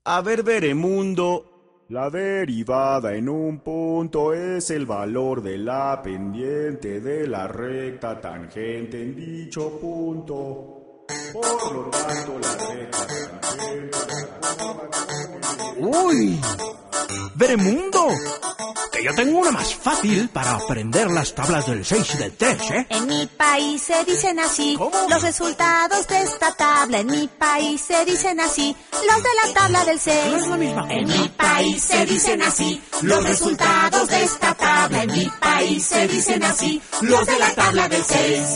A ver, Veremundo. La derivada en un punto es el valor de la pendiente de la recta tangente en dicho punto. Por lo tanto, la recta tangente... ¡Uy! ¡Veremundo! Que yo tengo una más fácil para aprender las tablas del 6 y del 3, ¿eh? En mi país se dicen así. ¿Cómo? Los resultados de esta tabla. En mi país se dicen así. Los de la tabla del 6. No es la misma. En mi país se dicen así. Los resultados de esta tabla. En mi país se dicen así. Los de la tabla del 6.